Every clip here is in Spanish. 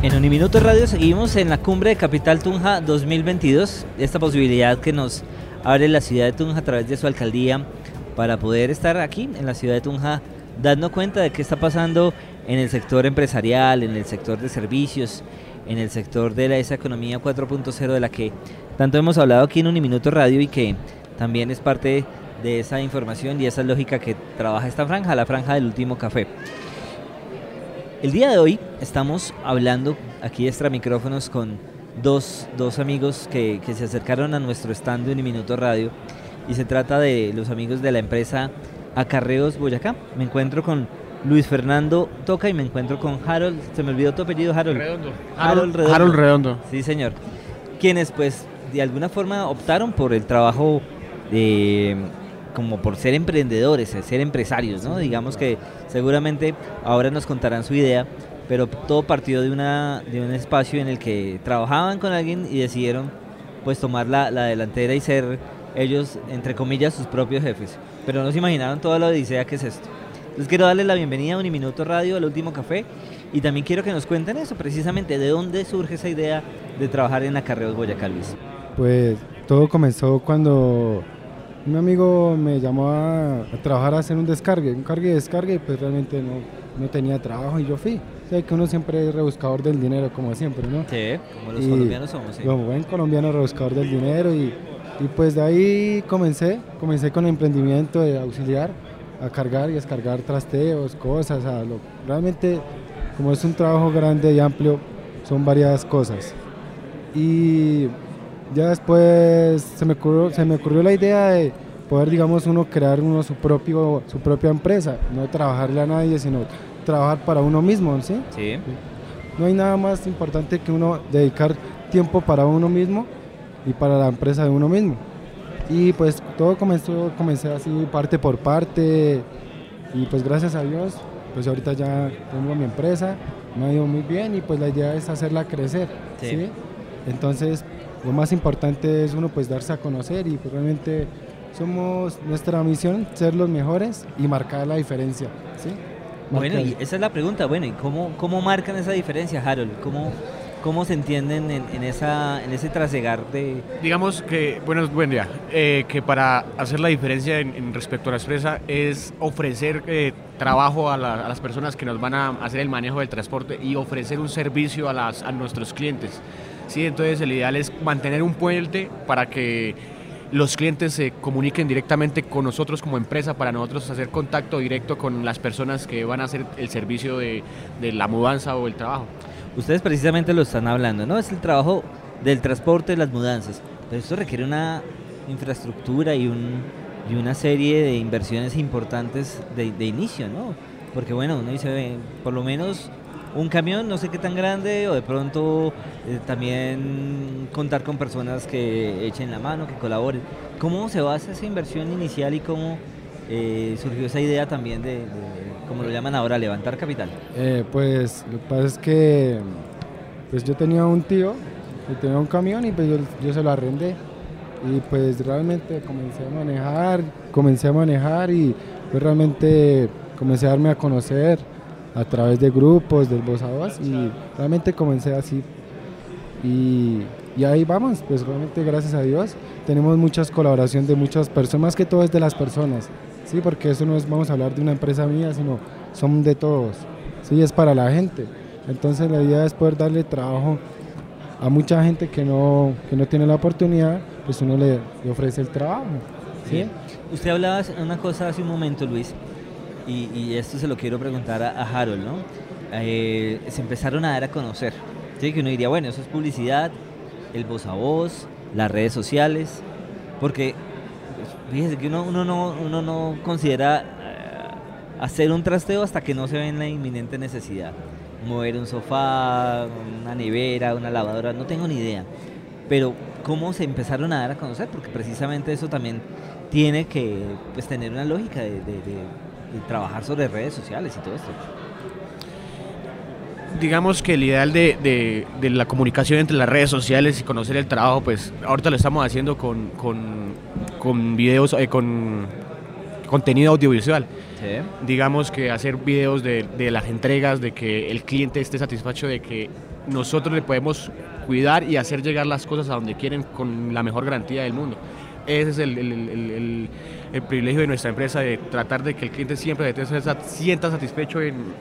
En Uniminuto Radio seguimos en la cumbre de Capital Tunja 2022, esta posibilidad que nos abre la ciudad de Tunja a través de su alcaldía para poder estar aquí en la ciudad de Tunja dando cuenta de qué está pasando en el sector empresarial, en el sector de servicios, en el sector de esa economía 4.0 de la que tanto hemos hablado aquí en Uniminuto Radio y que también es parte de esa información y esa lógica que trabaja esta franja, la franja del último café. El día de hoy estamos hablando aquí extra micrófonos con dos amigos que se acercaron a nuestro stand de Uniminuto Radio y se trata de los amigos de la empresa Acarreos Boyacá. Me encuentro con Luis Fernando Toca y me encuentro con Harold, se me olvidó tu apellido, Harold. Redondo. Harold Redondo. Sí, señor. Quienes pues de alguna forma optaron por el trabajo como por ser emprendedores, ser empresarios, ¿no? Digamos que seguramente ahora nos contarán su idea, pero todo partió de un espacio en el que trabajaban con alguien y decidieron pues tomar la delantera y ser ellos, entre comillas, sus propios jefes. Pero no se imaginaron toda la odisea que es esto. Entonces quiero darles la bienvenida a Uniminuto Radio, al último café, y también quiero que nos cuenten eso, precisamente, de dónde surge esa idea de trabajar en Acarreos Boyacá, Luis. Pues todo comenzó cuando un amigo me llamó a trabajar a hacer un cargue y descargue, y pues realmente no tenía trabajo y yo fui. O sea, que uno siempre es rebuscador del dinero, como siempre, ¿no? Sí, como los colombianos somos, sí. Como buen colombiano, rebuscador del dinero y pues de ahí comencé con el emprendimiento de auxiliar a cargar y descargar trasteos, cosas, realmente como es un trabajo grande y amplio, son varias cosas. Y ya después se me ocurrió la idea de poder, digamos, uno crear su propia empresa, no trabajarle a nadie, sino trabajar para uno mismo, ¿sí? Sí. No hay nada más importante que uno dedicar tiempo para uno mismo y para la empresa de uno mismo. Y pues todo comencé así parte por parte y pues gracias a Dios, pues ahorita ya tengo mi empresa, me ha ido muy bien y pues la idea es hacerla crecer, ¿sí? Entonces lo más importante es uno pues darse a conocer y pues realmente nuestra misión ser los mejores y marcar la diferencia, ¿sí? Bueno, y esa es la pregunta, bueno, ¿y cómo marcan esa diferencia, Harold? ¿Cómo se entienden en ese trasegar de...? Digamos que, buen día, que para hacer la diferencia en respecto a la empresa es ofrecer trabajo a las personas que nos van a hacer el manejo del transporte y ofrecer un servicio a nuestros clientes. Sí, entonces el ideal es mantener un puente para que los clientes se comuniquen directamente con nosotros como empresa, para nosotros hacer contacto directo con las personas que van a hacer el servicio de la mudanza o el trabajo. Ustedes precisamente lo están hablando, ¿no? Es el trabajo del transporte, de las mudanzas, pero esto requiere una infraestructura y una serie de inversiones importantes de inicio, ¿no? Porque bueno, uno dice, por lo menos un camión, no sé qué tan grande, o de pronto también contar con personas que echen la mano, que colaboren. ¿Cómo se basa esa inversión inicial y cómo surgió esa idea también de como lo llaman ahora, levantar capital? Pues lo que pasa es que pues yo tenía un tío que tenía un camión y pues yo se lo arrendé y pues realmente comencé a manejar y pues realmente comencé a darme a conocer a través de grupos, del voz a voz y realmente comencé así y ahí vamos, pues realmente gracias a Dios tenemos muchas colaboraciones de muchas personas, más que todo es de las personas, sí, porque eso no es, vamos a hablar de una empresa mía, sino son de todos, sí, es para la gente, entonces la idea es poder darle trabajo a mucha gente que no tiene la oportunidad, pues uno le ofrece el trabajo, ¿sí? Bien. Usted hablaba una cosa hace un momento, Luis, y esto se lo quiero preguntar a Harold, ¿no? Se empezaron a dar a conocer, ¿sí? Que uno diría, bueno, eso es publicidad, el voz a voz, las redes sociales, porque fíjese que uno no considera hacer un trasteo hasta que no se ve en la inminente necesidad. Mover un sofá, una nevera, una lavadora, no tengo ni idea. Pero ¿cómo se empezaron a dar a conocer? Porque precisamente eso también tiene que pues, tener una lógica de trabajar sobre redes sociales y todo esto. Digamos que el ideal de la comunicación entre las redes sociales y conocer el trabajo, pues ahorita lo estamos haciendo con videos, con contenido audiovisual. Sí. Digamos que hacer videos de las entregas, de que el cliente esté satisfecho de que nosotros le podemos cuidar y hacer llegar las cosas a donde quieren con la mejor garantía del mundo. Ese es el privilegio de nuestra empresa, de tratar de que el cliente siempre se sienta satisfecho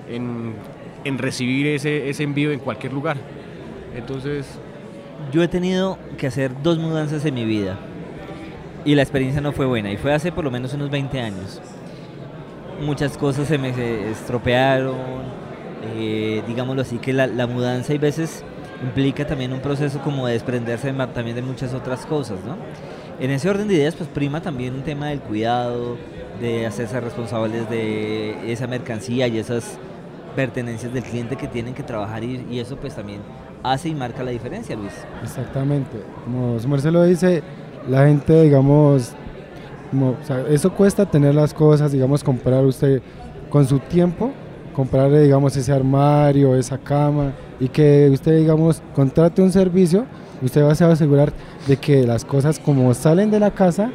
en recibir ese envío en cualquier lugar. Entonces, yo he tenido que hacer 2 mudanzas en mi vida y la experiencia no fue buena, y fue hace por lo menos unos 20 años. Muchas cosas se me estropearon, digámoslo así, que la mudanza a veces implica también un proceso como de desprenderse también de muchas otras cosas, ¿no? En ese orden de ideas, pues prima también un tema del cuidado, de hacerse responsables de esa mercancía y esas pertenencias del cliente que tienen que trabajar, y eso pues también hace y marca la diferencia, Luis. Exactamente, como su merced lo dice, la gente, digamos, o sea, eso cuesta tener las cosas, digamos, comprar usted con su tiempo, comprar, digamos, ese armario, esa cama, y que usted, digamos, contrate un servicio, usted va a asegurar de que las cosas como salen de la casa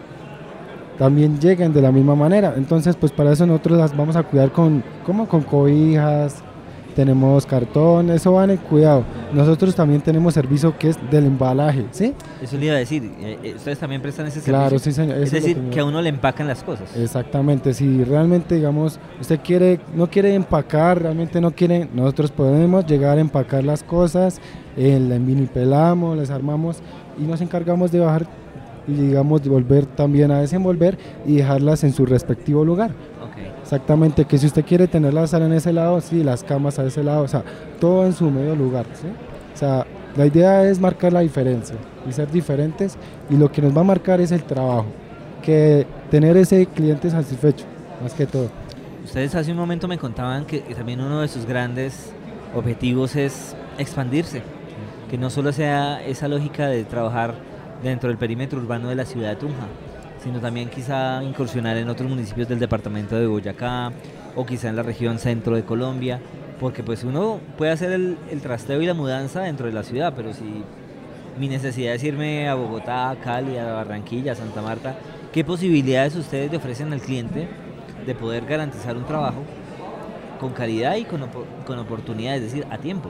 también lleguen de la misma manera. Entonces, pues para eso nosotros las vamos a cuidar con cobijas, tenemos cartón, eso va en el cuidado. Nosotros también tenemos servicio que es del embalaje, ¿sí? Eso le iba a decir, ustedes también prestan ese servicio. Claro, sí, señor. Es decir, que a uno le empacan las cosas. Exactamente, si realmente, digamos, usted no quiere empacar, realmente no quiere, nosotros podemos llegar a empacar las cosas, la envinipelamos, las armamos y nos encargamos de bajar y, digamos, de volver también a desenvolver y dejarlas en su respectivo lugar. Exactamente, que si usted quiere tener la sala en ese lado, sí, las camas a ese lado, o sea, todo en su medio lugar, ¿sí? O sea, la idea es marcar la diferencia y ser diferentes, y lo que nos va a marcar es el trabajo, que tener ese cliente satisfecho, más que todo. Ustedes hace un momento me contaban que también uno de sus grandes objetivos es expandirse, que no solo sea esa lógica de trabajar dentro del perímetro urbano de la ciudad de Tunja, sino también quizá incursionar en otros municipios del departamento de Boyacá, o quizá en la región centro de Colombia, porque pues uno puede hacer el trasteo y la mudanza dentro de la ciudad, pero si mi necesidad es irme a Bogotá, a Cali, a Barranquilla, a Santa Marta, ¿qué posibilidades ustedes le ofrecen al cliente de poder garantizar un trabajo con calidad y con oportunidad, es decir, a tiempo?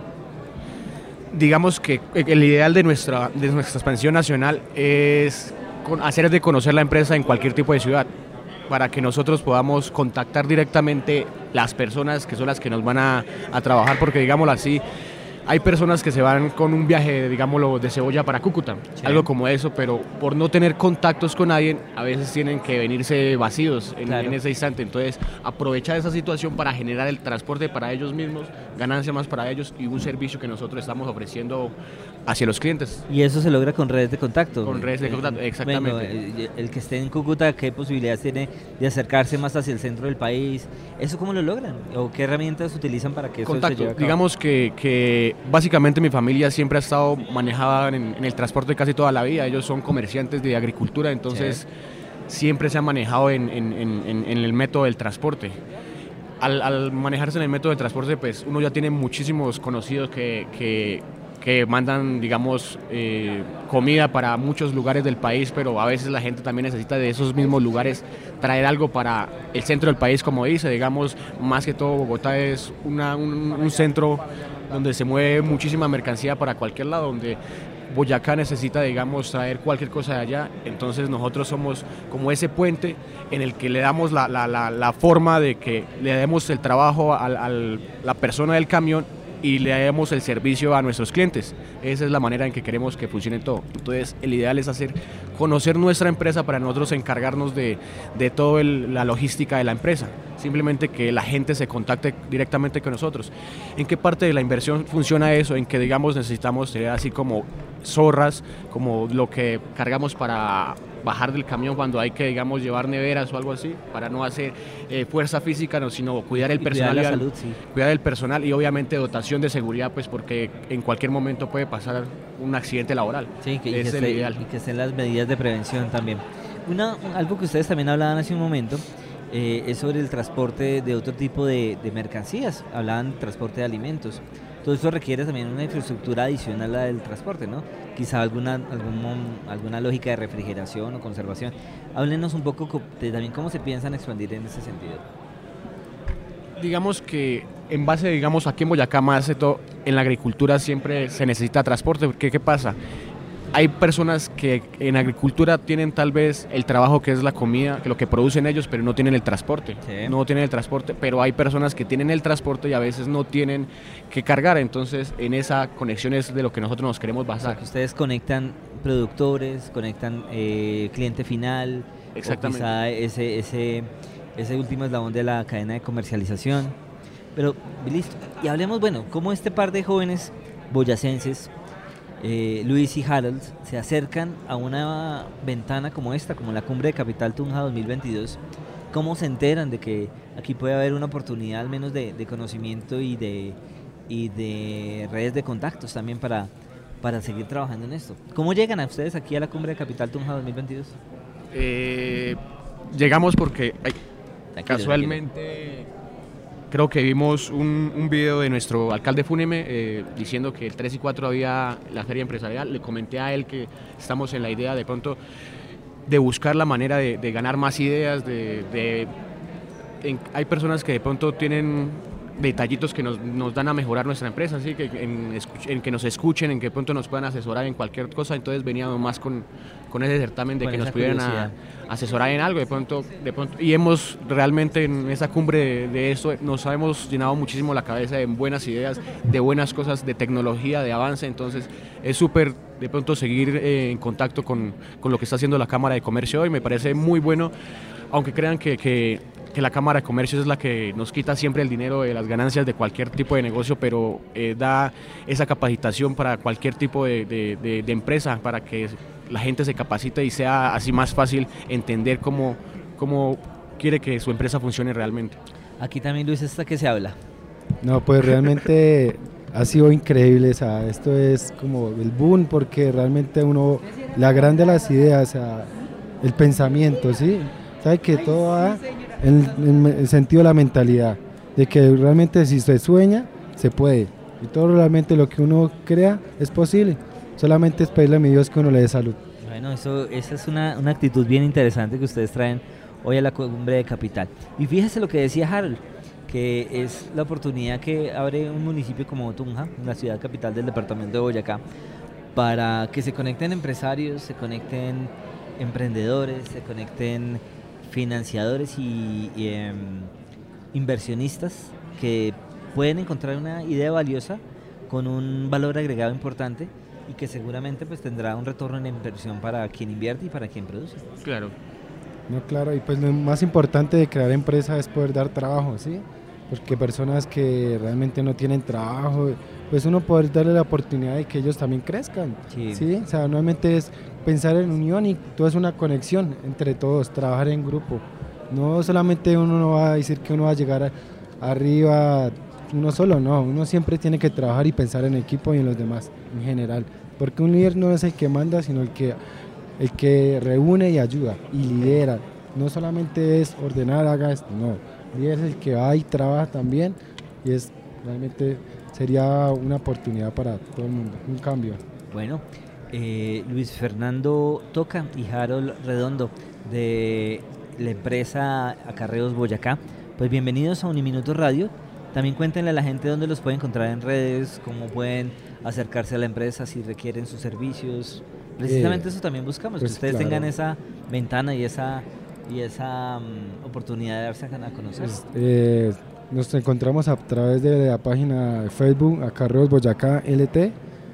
Digamos que el ideal de nuestra expansión nacional es hacer de conocer la empresa en cualquier tipo de ciudad, para que nosotros podamos contactar directamente las personas que son las que nos van a trabajar, porque digámoslo así, hay personas que se van con un viaje, digámoslo, de Cebolla para Cúcuta, sí, algo como eso, pero por no tener contactos con nadie, a veces tienen que venirse vacíos en ese instante. Entonces, aprovechar esa situación para generar el transporte para ellos mismos, ganancia más para ellos y un servicio que nosotros estamos ofreciendo hacia los clientes. Y eso se logra con redes de contacto. Con redes de contacto, exactamente. Bueno, el que esté en Cúcuta, ¿qué posibilidades tiene de acercarse más hacia el centro del país? ¿Eso cómo lo logran? ¿O qué herramientas utilizan para que eso se lleve a cabo? Digamos que básicamente mi familia siempre ha estado manejada en el transporte casi toda la vida. Ellos son comerciantes de agricultura, entonces siempre se han manejado en el método del transporte. Al manejarse en el método del transporte, pues uno ya tiene muchísimos conocidos que mandan, digamos, comida para muchos lugares del país, pero a veces la gente también necesita de esos mismos lugares traer algo para el centro del país, como dice. Digamos, más que todo Bogotá es un centro donde se mueve muchísima mercancía para cualquier lado, donde Boyacá necesita, digamos, traer cualquier cosa de allá. Entonces nosotros somos como ese puente en el que le damos la forma de que le demos el trabajo a la persona del camión y le demos el servicio a nuestros clientes. Esa es la manera en que queremos que funcione todo. Entonces el ideal es conocer nuestra empresa para nosotros encargarnos de toda la logística de la empresa. Simplemente que la gente se contacte directamente con nosotros. ¿En qué parte de la inversión funciona eso? En que, digamos, necesitamos tener así como zorras, como lo que cargamos para bajar del camión cuando hay que, digamos, llevar neveras o algo así, para no hacer fuerza física, no, sino cuidar el personal, cuidar la salud, sí. Cuidar el personal y obviamente dotación de seguridad, pues porque en cualquier momento puede pasar un accidente laboral. Sí, y que estén las medidas de prevención también. Algo que ustedes también hablaban hace un momento es sobre el transporte de otro tipo de mercancías. Hablaban de transporte de alimentos. Todo eso requiere también una infraestructura adicional a la del transporte, ¿no? Quizá alguna lógica de refrigeración o conservación. Háblenos un poco de también cómo se piensan expandir en ese sentido. Digamos que en base, digamos, aquí en Boyacá más de todo, en la agricultura siempre se necesita transporte, porque ¿qué pasa? Hay personas que en agricultura tienen tal vez el trabajo que es la comida, que lo que producen ellos, pero no tienen el transporte. Sí. No tienen el transporte, pero hay personas que tienen el transporte y a veces no tienen que cargar. Entonces, en esa conexión es de lo que nosotros nos queremos O sea, basar. que ustedes conectan productores, conectan cliente final, Exactamente. o quizá ese último eslabón de la cadena de comercialización. Pero listo, y hablemos, bueno, cómo este par de jóvenes boyacenses, Luis y Harold, se acercan a una ventana como esta, como la Cumbre de Capital Tunja 2022. ¿Cómo se enteran de que aquí puede haber una oportunidad al menos de conocimiento y de redes de contactos también para seguir trabajando en esto? ¿Cómo llegan a ustedes aquí a la Cumbre de Capital Tunja 2022? Llegamos porque Tranquilo, casualmente creo que vimos un video de nuestro alcalde Fúneme diciendo que el 3 y 4 había la feria empresarial. Le comenté a él que estamos en la idea de pronto de buscar la manera de ganar más ideas, hay personas que de pronto tienen detallitos que nos dan a mejorar nuestra empresa, así que en que nos escuchen, en que de pronto nos puedan asesorar en cualquier cosa. Entonces veníamos más con ese certamen de Con que nos esa pudieran curiosidad. asesorar en algo de pronto, y hemos realmente en esa cumbre de esto nos hemos llenado muchísimo la cabeza de buenas ideas, de buenas cosas, de tecnología, de avance. Entonces es súper de pronto seguir en contacto con lo que está haciendo la Cámara de Comercio hoy. Me parece muy bueno, aunque crean que la Cámara de Comercio es la que nos quita siempre el dinero de las ganancias de cualquier tipo de negocio, pero da esa capacitación para cualquier tipo de empresa, para que la gente se capacite y sea así más fácil entender cómo quiere que su empresa funcione realmente. Aquí también, Luis, ¿hasta qué se habla? No, pues realmente ha sido increíble, o sea, esto es como el boom, porque realmente uno le agranda las ideas, o sea, el pensamiento, ¿sí? Sabe que todo va en el sentido de la mentalidad, de que realmente si se sueña, se puede, y todo realmente lo que uno crea es posible, solamente es pedirle a mi Dios que uno le dé salud. Bueno, esa es una actitud bien interesante que ustedes traen hoy a la Cumbre de Capital. Y fíjese lo que decía Harold, que es la oportunidad que abre un municipio como Tunja, la ciudad capital del departamento de Boyacá, para que se conecten empresarios, se conecten emprendedores, se conecten financiadores y inversionistas que pueden encontrar una idea valiosa con un valor agregado importante y que seguramente pues tendrá un retorno en inversión para quien invierte y para quien produce. Claro. No, claro, y pues lo más importante de crear empresa es poder dar trabajo, ¿sí? Porque personas que realmente no tienen trabajo, pues uno poder darle la oportunidad de que ellos también crezcan, Sí. ¿sí? O sea, normalmente es pensar en unión y todo es una conexión entre todos, trabajar en grupo. No solamente uno no va a decir que uno va a llegar arriba uno solo, no, uno siempre tiene que trabajar y pensar en equipo y en los demás en general, porque un líder no es el que manda, sino el que reúne y ayuda y lidera. No solamente es ordenar, haga esto, no. El líder es el que va y trabaja también, y es realmente sería una oportunidad para todo el mundo, un cambio. Bueno, Luis Fernando Toca y Harold Redondo de la empresa Acarreos Boyacá, pues bienvenidos a Uniminuto Radio. También cuéntenle a la gente dónde los pueden encontrar en redes, cómo pueden acercarse a la empresa si requieren sus servicios. Precisamente eso también buscamos, pues que ustedes claro. tengan esa ventana y esa oportunidad de darse a conocer. Pues, nos encontramos a través de la página de Facebook Acarreos Boyacá LT,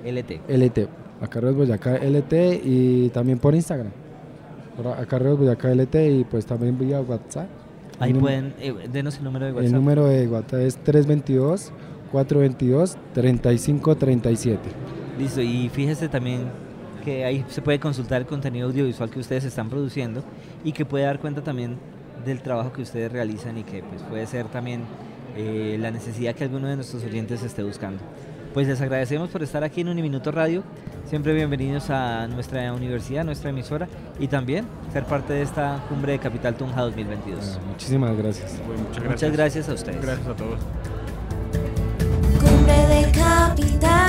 Acarreos Boyacá LT, y también por Instagram, por Acarreos Boyacá LT, y pues también vía WhatsApp. Ahí pueden, denos el número de WhatsApp. El número de WhatsApp es 322-422-3537. Listo, y fíjese también que ahí se puede consultar el contenido audiovisual que ustedes están produciendo y que puede dar cuenta también del trabajo que ustedes realizan y que pues, puede ser también la necesidad que alguno de nuestros oyentes esté buscando. Pues les agradecemos por estar aquí en Uniminuto Radio, siempre bienvenidos a nuestra universidad, nuestra emisora, y también ser parte de esta Cumbre de Capital Tunja 2022. Muchísimas gracias. Bueno, Muchas gracias a ustedes. Gracias a todos. Cumbre de Capital.